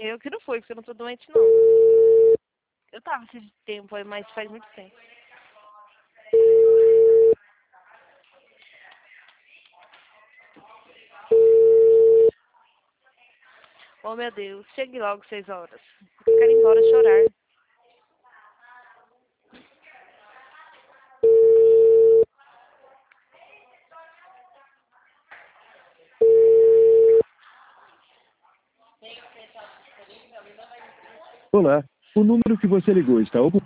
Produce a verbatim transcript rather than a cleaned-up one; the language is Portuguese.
Eu que não fui, porque eu não tô doente, não. Eu tava esse tempo aí, mas faz muito tempo. Oh, meu Deus. Chegue logo, seis horas. Eu quero ir embora chorar. Olá, o número que você ligou está ocupado.